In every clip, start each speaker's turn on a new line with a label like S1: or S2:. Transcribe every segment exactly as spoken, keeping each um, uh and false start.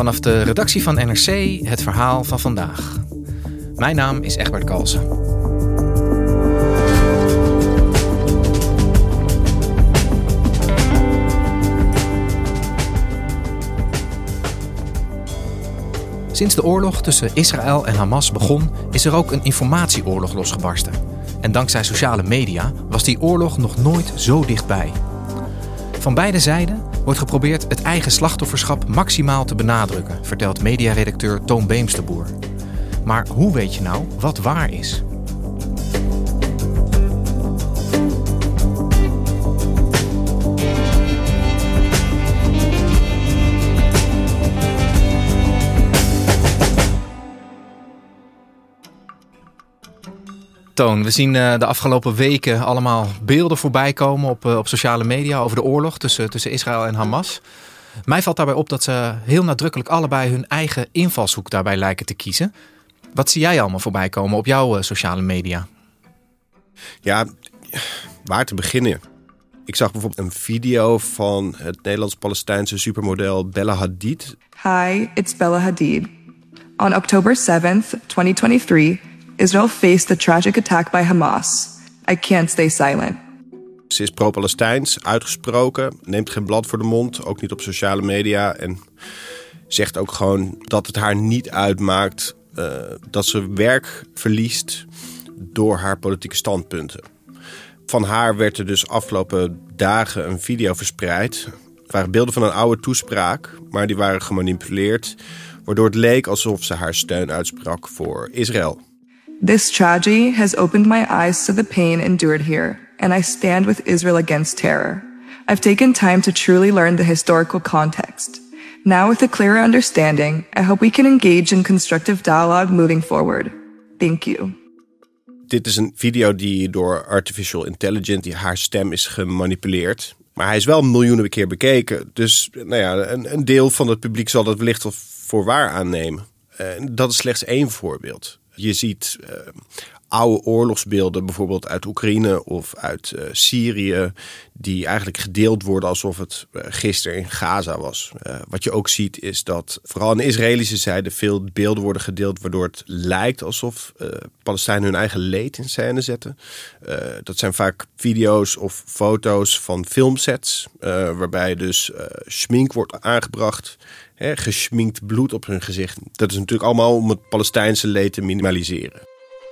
S1: Vanaf de redactie van N R C het verhaal van vandaag. Mijn naam is Egbert Kalsen. Sinds de oorlog tussen Israël en Hamas begon, is er ook een informatieoorlog losgebarsten. En dankzij sociale media was die oorlog nog nooit zo dichtbij. Van beide zijden wordt geprobeerd het eigen slachtofferschap maximaal te benadrukken, vertelt mediaredacteur Toon Beemsterboer. Maar hoe weet je nou wat waar is? Toon, we zien uh, de afgelopen weken allemaal beelden voorbij komen op, uh, op sociale media over de oorlog tussen, tussen Israël en Hamas. Mij valt daarbij op dat ze heel nadrukkelijk allebei hun eigen invalshoek daarbij lijken te kiezen. Wat zie jij allemaal voorbij komen op jouw uh, sociale media?
S2: Ja, waar te beginnen? Ik zag bijvoorbeeld een video van het Nederlands-Palestijnse supermodel Bella Hadid.
S3: Hi, it's Bella Hadid. On October seventh, twenty twenty-three, Israel faced the tragic attack by Hamas. I can't stay silent.
S2: Ze is pro-Palestijns, uitgesproken, neemt geen blad voor de mond, ook niet op sociale media. En zegt ook gewoon dat het haar niet uitmaakt uh, dat ze werk verliest door haar politieke standpunten. Van haar werd er dus afgelopen dagen een video verspreid. Het waren beelden van een oude toespraak, maar die waren gemanipuleerd, waardoor het leek alsof ze haar steun uitsprak voor Israël.
S3: This tragedy has opened my eyes to the pain endured here, and I stand with Israel against terror. I've taken time to truly learn the historical context. Now with a clearer understanding, I hope we can engage in constructive dialogue moving forward. Thank you.
S2: Dit is een video die door artificial intelligence, die haar stem is gemanipuleerd. Maar hij is wel miljoenen keer bekeken. Dus nou ja, een, een deel van het publiek zal dat wellicht wel voor waar aannemen. Uh, dat is slechts één voorbeeld. Je ziet uh, oude oorlogsbeelden, bijvoorbeeld uit Oekraïne of uit uh, Syrië, die eigenlijk gedeeld worden alsof het uh, gisteren in Gaza was. Uh, wat je ook ziet is dat vooral aan de Israëlische zijde veel beelden worden gedeeld, waardoor het lijkt alsof uh, Palestijnen hun eigen leed in scène zetten. Uh, dat zijn vaak video's of foto's van filmsets, uh, waarbij dus uh, schmink wordt aangebracht. He, geschminkt bloed op hun gezicht. Dat is natuurlijk allemaal om het Palestijnse leed te minimaliseren.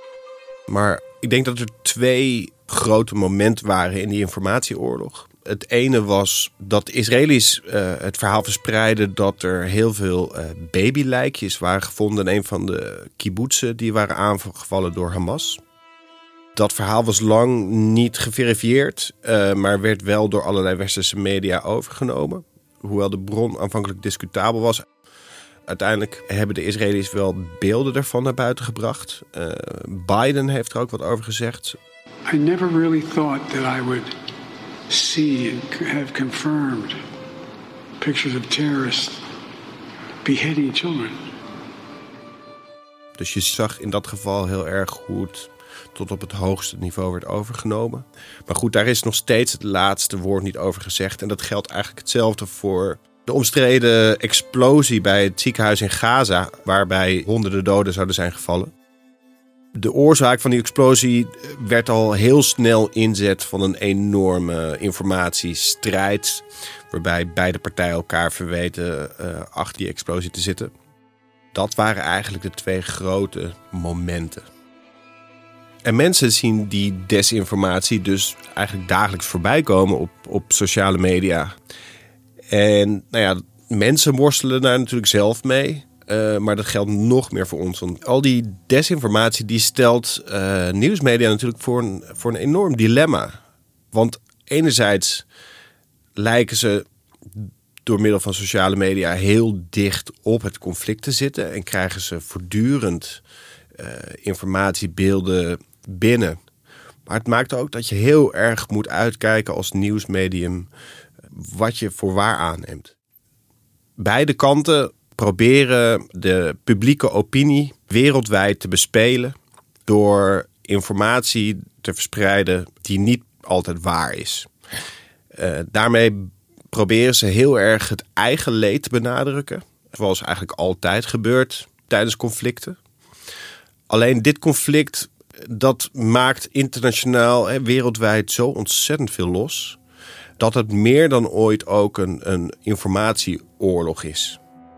S2: Maar ik denk dat er twee grote momenten waren in die informatieoorlog. Het ene was dat de Israëli's uh, het verhaal verspreidden dat er heel veel uh, babylijkjes waren gevonden in een van de kibbutzen die waren aangevallen door Hamas. Dat verhaal was lang niet geverifieerd, uh, maar werd wel door allerlei westerse media overgenomen. Hoewel de bron aanvankelijk discutabel was. Uiteindelijk hebben de Israëli's wel beelden ervan naar buiten gebracht. Uh, Biden heeft er ook wat over gezegd.
S4: I never really thought that I would see and have confirmed pictures of terrorists beheading children.
S2: Dus je zag in dat geval heel erg hoe het tot op het hoogste niveau werd overgenomen. Maar goed, daar is nog steeds het laatste woord niet over gezegd. En dat geldt eigenlijk hetzelfde voor de omstreden explosie bij het ziekenhuis in Gaza, waarbij honderden doden zouden zijn gevallen. De oorzaak van die explosie werd al heel snel inzet van een enorme informatiestrijd, waarbij beide partijen elkaar verweten uh, achter die explosie te zitten. Dat waren eigenlijk de twee grote momenten. En mensen zien die desinformatie dus eigenlijk dagelijks voorbij komen op, op sociale media. En nou ja, mensen worstelen daar natuurlijk zelf mee. Uh, maar dat geldt nog meer voor ons. Want al die desinformatie die stelt uh, nieuwsmedia natuurlijk voor een, voor een enorm dilemma. Want enerzijds lijken ze door middel van sociale media heel dicht op het conflict te zitten. En krijgen ze voortdurend uh, informatiebeelden binnen. Maar het maakt ook dat je heel erg moet uitkijken als nieuwsmedium wat je voor waar aanneemt. Beide kanten proberen de publieke opinie wereldwijd te bespelen door informatie te verspreiden die niet altijd waar is. Uh, daarmee proberen ze heel erg het eigen leed te benadrukken. zoals eigenlijk altijd gebeurt tijdens conflicten. Alleen dit conflict, dat maakt internationaal en wereldwijd zo ontzettend veel los, dat het meer dan ooit ook een, een informatieoorlog is.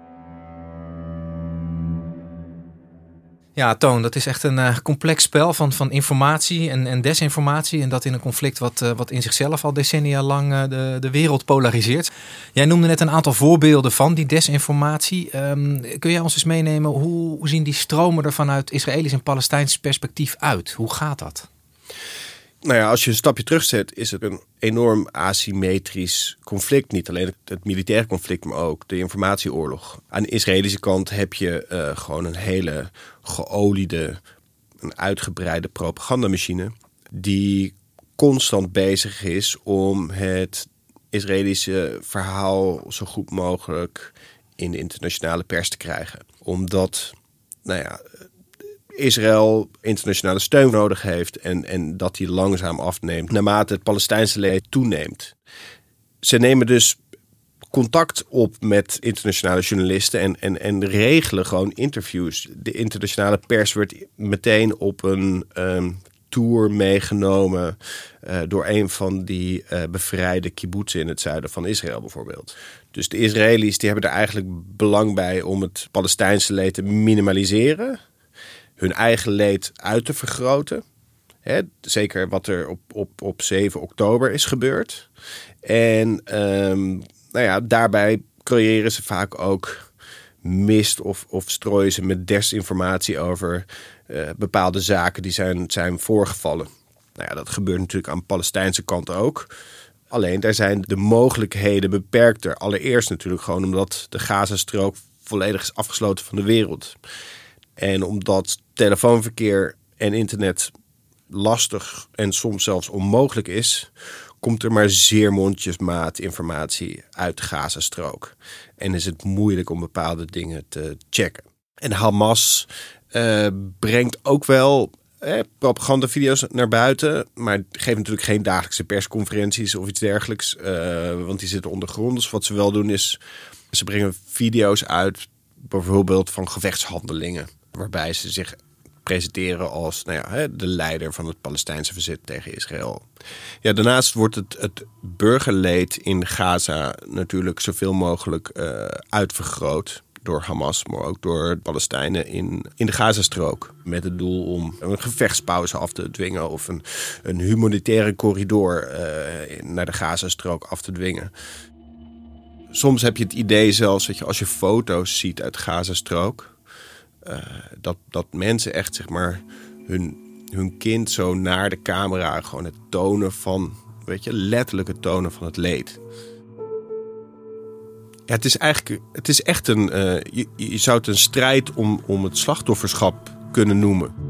S1: Ja, Toon, dat is echt een uh, complex spel van, van informatie en, en desinformatie. En dat in een conflict wat, uh, wat in zichzelf al decennia lang uh, de, de wereld polariseert. Jij noemde net een aantal voorbeelden van die desinformatie. Um, kun jij ons eens meenemen, hoe, hoe zien die stromen er vanuit Israëlisch en Palestijns perspectief uit? Hoe gaat dat?
S2: Nou ja, als je een stapje terugzet, is het een enorm asymmetrisch conflict. Niet alleen het militaire conflict, maar ook de informatieoorlog. Aan de Israëlische kant heb je uh, gewoon een hele geoliede, een uitgebreide propagandamachine die constant bezig is om het Israëlische verhaal zo goed mogelijk in de internationale pers te krijgen. Omdat, nou ja, Israël internationale steun nodig heeft en, en dat die langzaam afneemt naarmate het Palestijnse leed toeneemt. Ze nemen dus contact op met internationale journalisten en, en, en regelen gewoon interviews. De internationale pers werd meteen op een um, tour meegenomen uh, door een van die uh, bevrijde kibbutzen in het zuiden van Israël bijvoorbeeld. Dus de Israëli's die hebben er eigenlijk belang bij om het Palestijnse leed te minimaliseren, hun eigen leed uit te vergroten. Hè, zeker wat er op, op, op zeven oktober is gebeurd. En um, nou ja, daarbij creëren ze vaak ook mist of, of strooien ze met desinformatie over uh, bepaalde zaken die zijn, zijn voorgevallen. Nou ja, dat gebeurt natuurlijk aan de Palestijnse kant ook. Alleen daar zijn de mogelijkheden beperkter. Allereerst natuurlijk gewoon omdat de Gazastrook volledig is afgesloten van de wereld. En omdat telefoonverkeer en internet lastig en soms zelfs onmogelijk is, komt er maar zeer mondjesmaat informatie uit de Gazastrook. En is het moeilijk om bepaalde dingen te checken. En Hamas uh, brengt ook wel eh, propagandavideo's naar buiten, maar geeft natuurlijk geen dagelijkse persconferenties of iets dergelijks, uh, want die zitten ondergrond. Dus wat ze wel doen is, ze brengen video's uit, bijvoorbeeld van gevechtshandelingen, waarbij ze zich presenteren als nou ja, de leider van het Palestijnse verzet tegen Israël. Ja, daarnaast wordt het, het burgerleed in Gaza natuurlijk zoveel mogelijk uh, uitvergroot door Hamas, maar ook door Palestijnen in, in de Gazastrook. Met het doel om een gevechtspauze af te dwingen of een, een humanitaire corridor uh, naar de Gazastrook af te dwingen. Soms heb je het idee zelfs dat je als je foto's ziet uit de Gazastrook, Uh, dat, dat mensen echt zeg maar hun, hun kind zo naar de camera gewoon het tonen van, weet je, letterlijk het tonen van het leed. Ja, het is eigenlijk, het is echt een, uh, je, je zou het een strijd om, om het slachtofferschap kunnen noemen.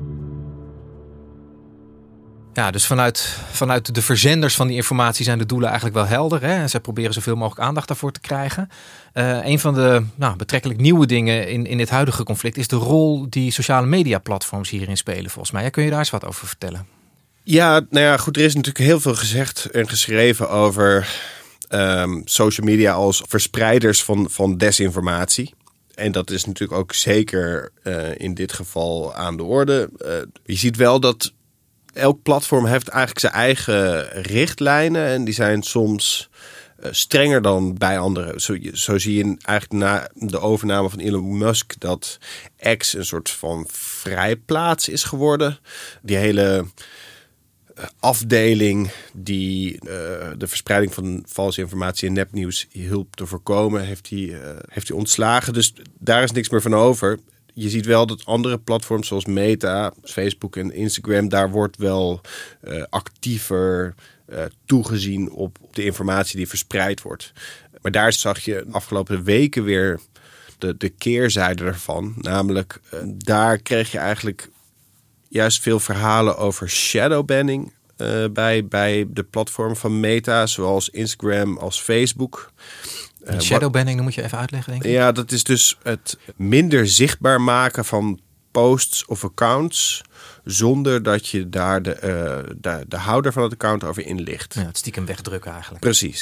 S1: Ja, dus vanuit, vanuit de verzenders van die informatie zijn de doelen eigenlijk wel helder. Hè? Zij proberen zoveel mogelijk aandacht daarvoor te krijgen. Uh, een van de nou, betrekkelijk nieuwe dingen in, in dit huidige conflict is de rol die sociale media platforms hierin spelen, volgens mij. Ja, kun je daar eens wat over vertellen?
S2: Ja, nou ja, goed, er is natuurlijk heel veel gezegd en geschreven over um, social media als verspreiders van, van desinformatie. En dat is natuurlijk ook zeker uh, in dit geval aan de orde. Uh, je ziet wel dat elk platform heeft eigenlijk zijn eigen richtlijnen en die zijn soms uh, strenger dan bij anderen. Zo, zo zie je eigenlijk na de overname van Elon Musk dat X een soort van vrijplaats is geworden. Die hele uh, afdeling die uh, de verspreiding van valse informatie en nepnieuws hielp te voorkomen, heeft hij uh, heeft hij ontslagen. Dus daar is niks meer van over. Je ziet wel dat andere platforms zoals Meta, Facebook en Instagram, daar wordt wel uh, actiever uh, toegezien op de informatie die verspreid wordt. Maar daar zag je de afgelopen weken weer de, de keerzijde ervan. Namelijk, uh, daar kreeg je eigenlijk juist veel verhalen over shadowbanning uh, bij, bij de platformen van Meta, zoals Instagram als Facebook.
S1: Uh, shadowbanning, dat moet je even uitleggen, denk ik.
S2: Ja, dat is dus het minder zichtbaar maken van posts of accounts zonder dat je daar de, uh, de, de houder van het account over inlicht.
S1: Ja, het stiekem wegdrukken eigenlijk.
S2: Precies.
S1: Ja.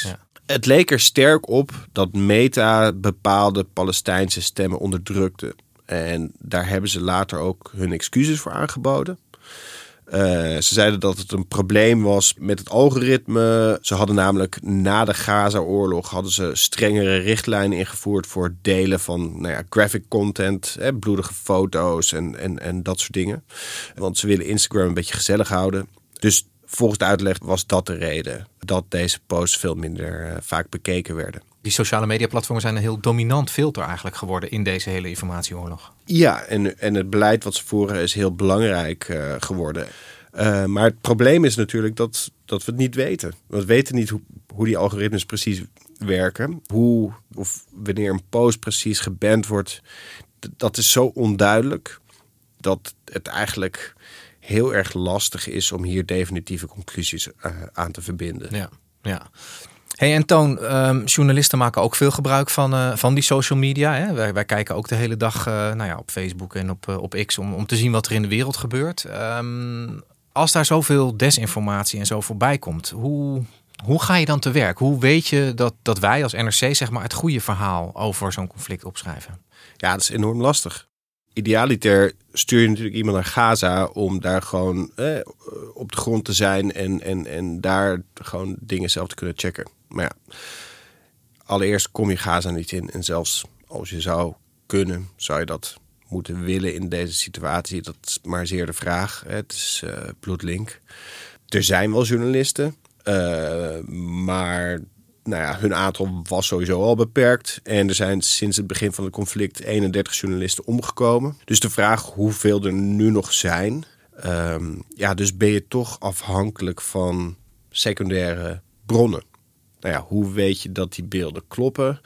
S2: Het leek er sterk op dat Meta bepaalde Palestijnse stemmen onderdrukte. En daar hebben ze later ook hun excuses voor aangeboden. Uh, ze zeiden dat het een probleem was met het algoritme. Ze hadden namelijk na de Gaza-oorlog hadden ze strengere richtlijnen ingevoerd voor het delen van nou ja, graphic content, hè, bloedige foto's en, en, en dat soort dingen. Want ze willen Instagram een beetje gezellig houden. Dus volgens de uitleg was dat de reden dat deze posts veel minder uh, vaak bekeken werden.
S1: Die sociale mediaplatformen zijn een heel dominant filter eigenlijk geworden in deze hele informatieoorlog.
S2: Ja, en, en het beleid wat ze voeren is heel belangrijk uh, geworden. Uh, maar het probleem is natuurlijk dat, dat we het niet weten. We weten niet hoe, hoe die algoritmes precies werken. Hoe of wanneer een post precies geband wordt. D- dat is zo onduidelijk dat het eigenlijk heel erg lastig is om hier definitieve conclusies uh, aan te verbinden.
S1: Ja, ja. Hey, en Toon, um, journalisten maken ook veel gebruik van, uh, van die social media. Hè? Wij, wij kijken ook de hele dag uh, nou ja, op Facebook en op, uh, op X om, om te zien wat er in de wereld gebeurt. Um, als daar zoveel desinformatie en zo voorbij komt, hoe, hoe ga je dan te werk? Hoe weet je dat, dat wij als N R C zeg maar, het goede verhaal over zo'n conflict opschrijven?
S2: Ja, dat is enorm lastig. Idealiter stuur je natuurlijk iemand naar Gaza om daar gewoon eh, op de grond te zijn en, en, en daar gewoon dingen zelf te kunnen checken. Maar ja, allereerst kom je Gaza niet in. En zelfs als je zou kunnen, zou je dat moeten willen in deze situatie. Dat is maar zeer de vraag. Het is uh, bloedlink. Er zijn wel journalisten, uh, maar nou ja, hun aantal was sowieso al beperkt. En er zijn sinds het begin van het conflict eenendertig journalisten omgekomen. Dus de vraag hoeveel er nu nog zijn. Um, ja, dus ben je toch afhankelijk van secundaire bronnen. Nou ja, hoe weet je dat die beelden kloppen?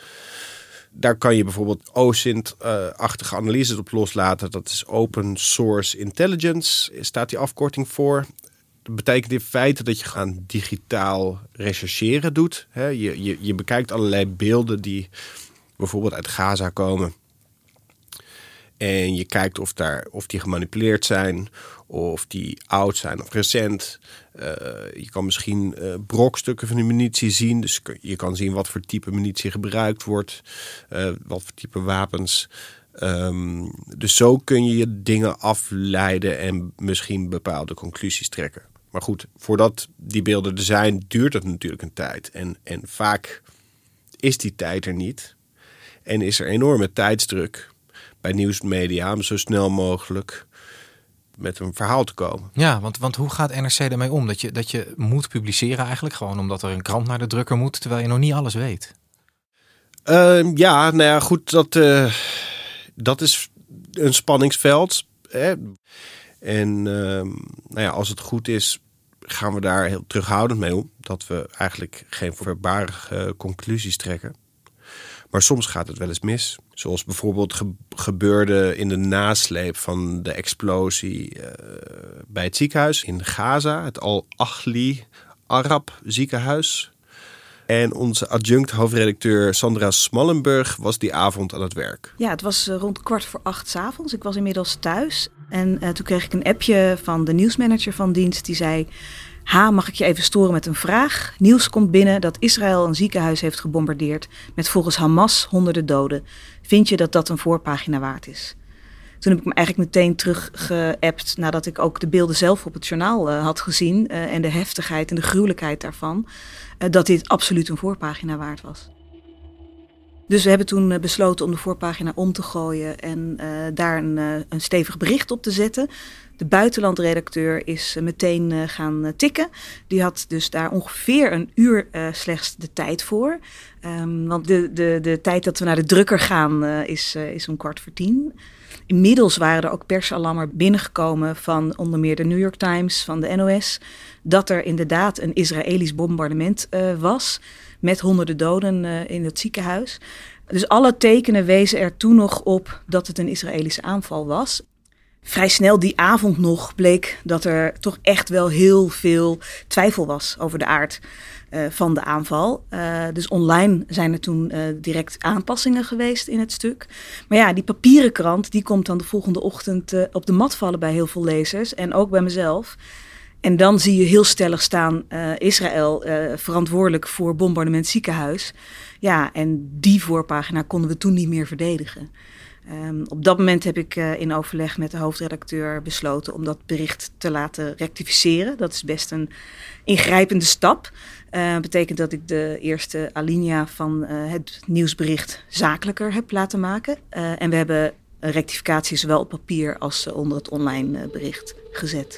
S2: Daar kan je bijvoorbeeld O S I N T-achtige analyses op loslaten. Dat is Open Source Intelligence, staat die afkorting voor. Dat betekent in feite dat je gaan digitaal rechercheren doet. Je, je, je bekijkt allerlei beelden die bijvoorbeeld uit Gaza komen. En je kijkt of, daar, of die gemanipuleerd zijn, of die oud zijn of recent. Uh, je kan misschien uh, brokstukken van die munitie zien. Dus je kan zien wat voor type munitie gebruikt wordt. Uh, wat voor type wapens. Um, dus zo kun je je dingen afleiden en misschien bepaalde conclusies trekken. Maar goed, voordat die beelden er zijn, duurt het natuurlijk een tijd. En, en vaak is die tijd er niet. En is er enorme tijdsdruk bij nieuwsmedia om zo snel mogelijk met een verhaal te komen.
S1: Ja, want, want hoe gaat N R C ermee om? Dat je, dat je moet publiceren eigenlijk, gewoon omdat er een krant naar de drukker moet, terwijl je nog niet alles weet.
S2: Uh, ja, nou ja, goed, dat, uh, dat is een spanningsveld. Hè? En uh, nou ja, als het goed is, gaan we daar heel terughoudend mee om. Dat we eigenlijk geen voorbarige conclusies trekken. Maar soms gaat het wel eens mis. Zoals bijvoorbeeld ge- gebeurde in de nasleep van de explosie uh, bij het ziekenhuis in Gaza. Het Al-Ahli Arab ziekenhuis. En onze adjunct hoofdredacteur Sandra Smallenburg was die avond aan het werk.
S5: Ja, het was rond kwart voor acht 's avonds. Ik was inmiddels thuis. En uh, toen kreeg ik een appje van de nieuwsmanager van dienst. Die zei: Ha, mag ik je even storen met een vraag? Nieuws komt binnen dat Israël een ziekenhuis heeft gebombardeerd met volgens Hamas honderden doden. Vind je dat dat een voorpagina waard is? Toen heb ik me eigenlijk meteen teruggeappt nadat ik ook de beelden zelf op het journaal uh, had gezien. Uh, en de heftigheid en de gruwelijkheid daarvan. Uh, dat dit absoluut een voorpagina waard was. Dus we hebben toen uh, besloten om de voorpagina om te gooien en uh, daar een, uh, een stevig bericht op te zetten. De buitenlandredacteur is uh, meteen uh, gaan uh, tikken. Die had dus daar ongeveer een uur uh, slechts de tijd voor. Um, want de, de, de tijd dat we naar de drukker gaan uh, is, uh, is om kwart voor tien. Inmiddels waren er ook persalarmen binnengekomen van onder meer de New York Times, van de N O S, dat er inderdaad een Israëlisch bombardement uh, was met honderden doden uh, in het ziekenhuis. Dus alle tekenen wezen er toen nog op dat het een Israëlische aanval was. Vrij snel die avond nog bleek dat er toch echt wel heel veel twijfel was over de aard uh, van de aanval. Uh, dus online zijn er toen uh, direct aanpassingen geweest in het stuk. Maar ja, die papieren krant die komt dan de volgende ochtend uh, op de mat vallen bij heel veel lezers en ook bij mezelf. En dan zie je heel stellig staan uh, Israël uh, verantwoordelijk voor bombardement ziekenhuis. Ja, en die voorpagina konden we toen niet meer verdedigen. Um, op dat moment heb ik uh, in overleg met de hoofdredacteur besloten om dat bericht te laten rectificeren. Dat is best een ingrijpende stap. Dat uh, betekent dat ik de eerste alinea van uh, het nieuwsbericht zakelijker heb laten maken. Uh, en we hebben rectificaties zowel op papier als uh, onder het online uh, bericht gezet.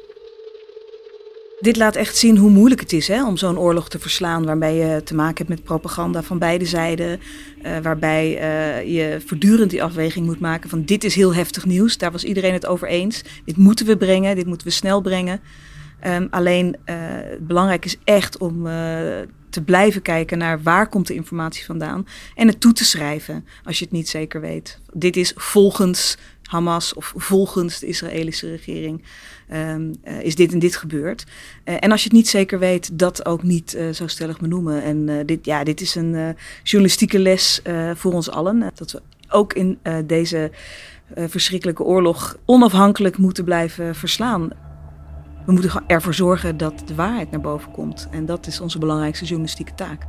S5: Dit laat echt zien hoe moeilijk het is hè, om zo'n oorlog te verslaan waarbij je te maken hebt met propaganda van beide zijden. Uh, waarbij uh, je voortdurend die afweging moet maken van dit is heel heftig nieuws. Daar was iedereen het over eens. Dit moeten we brengen, dit moeten we snel brengen. Um, alleen uh, het belangrijk is echt om uh, te blijven kijken naar waar komt de informatie vandaan. En het toe te schrijven als je het niet zeker weet. Dit is volgens Hamas of volgens de Israëlische regering um, uh, is dit en dit gebeurd. Uh, en als je het niet zeker weet, dat ook niet uh, zo stellig benoemen. En uh, dit, ja, dit is een uh, journalistieke les uh, voor ons allen. Uh, dat we ook in uh, deze uh, verschrikkelijke oorlog onafhankelijk moeten blijven verslaan. We moeten ervoor zorgen dat de waarheid naar boven komt. En dat is onze belangrijkste journalistieke taak.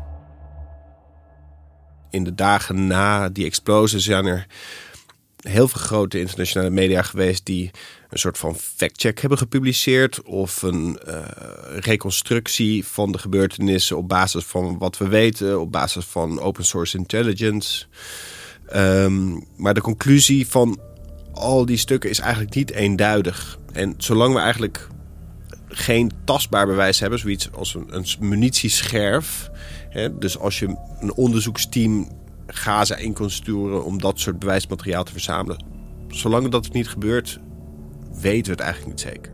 S2: In de dagen na die explosie zijn er heel veel grote internationale media geweest die een soort van fact-check hebben gepubliceerd of een uh, reconstructie van de gebeurtenissen op basis van wat we weten, op basis van open source intelligence. Um, maar de conclusie van al die stukken is eigenlijk niet eenduidig. En zolang we eigenlijk geen tastbaar bewijs hebben, zoiets als een, een munitiescherf, hè, dus als je een onderzoeksteam Gaza in kon sturen om dat soort bewijsmateriaal te verzamelen. Zolang dat niet gebeurt, weten we het eigenlijk niet zeker.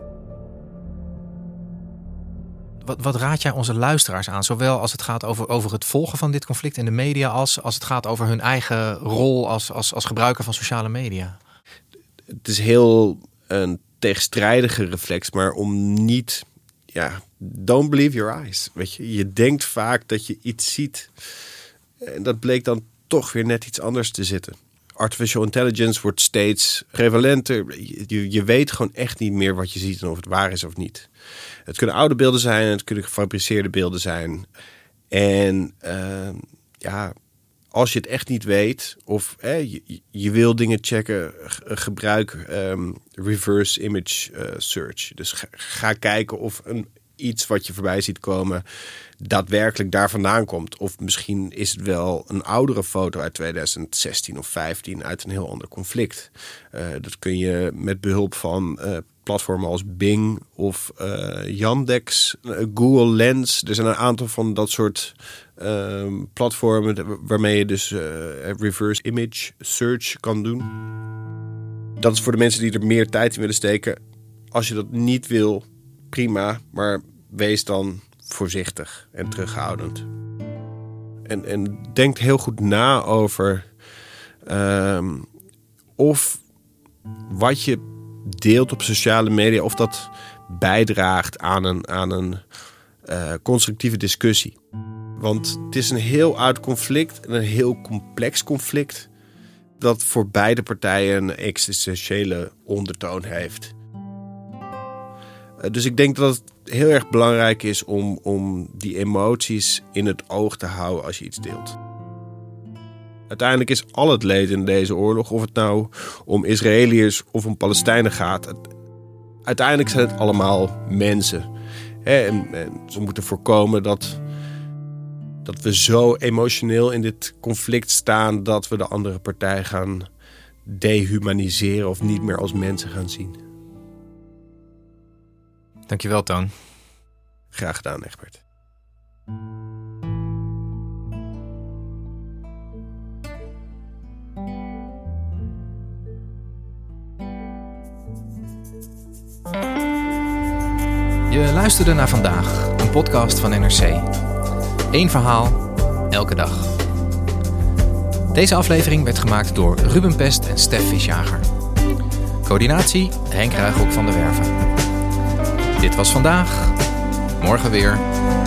S1: Wat, wat raad jij onze luisteraars aan? Zowel als het gaat over, over het volgen van dit conflict in de media, als, als het gaat over hun eigen rol als, als, als gebruiker van sociale media.
S2: Het is heel een tegenstrijdige reflex, maar om niet, ja, don't believe your eyes. Weet je, je denkt vaak dat je iets ziet en dat bleek dan toch weer net iets anders te zitten. Artificial intelligence wordt steeds prevalenter. Je, je weet gewoon echt niet meer wat je ziet en of het waar is of niet. Het kunnen oude beelden zijn, het kunnen gefabriceerde beelden zijn. En uh, ja, als je het echt niet weet of eh, je, je wil dingen checken, gebruik um, reverse image uh, search. Dus ga, ga kijken of een iets wat je voorbij ziet komen daadwerkelijk daar vandaan komt. Of misschien is het wel een oudere foto uit tweeduizend zestien of vijftien uit een heel ander conflict. Uh, dat kun je met behulp van uh, platformen als Bing of uh, Yandex, uh, Google Lens. Er zijn een aantal van dat soort uh, platformen waarmee je dus uh, reverse image search kan doen. Dat is voor de mensen die er meer tijd in willen steken. Als je dat niet wil, prima, maar wees dan voorzichtig en terughoudend. En, en denk heel goed na over um, of wat je deelt op sociale media, of dat bijdraagt aan een, aan een uh, constructieve discussie. Want het is een heel oud conflict en een heel complex conflict dat voor beide partijen een existentiële ondertoon heeft. Dus ik denk dat het heel erg belangrijk is om, om die emoties in het oog te houden als je iets deelt. Uiteindelijk is al het leed in deze oorlog, of het nou om Israëliërs of om Palestijnen gaat, het, uiteindelijk zijn het allemaal mensen. Hè? En, en ze moeten voorkomen dat, dat we zo emotioneel in dit conflict staan dat we de andere partij gaan dehumaniseren of niet meer als mensen gaan zien.
S1: Dankjewel, Toon.
S2: Graag gedaan, Egbert.
S1: Je luisterde naar Vandaag, een podcast van N R C. Eén verhaal, elke dag. Deze aflevering werd gemaakt door Ruben Pest en Stef Visjager. Coördinatie Henk Ruigrok van der Werven. Dit was Vandaag, morgen weer.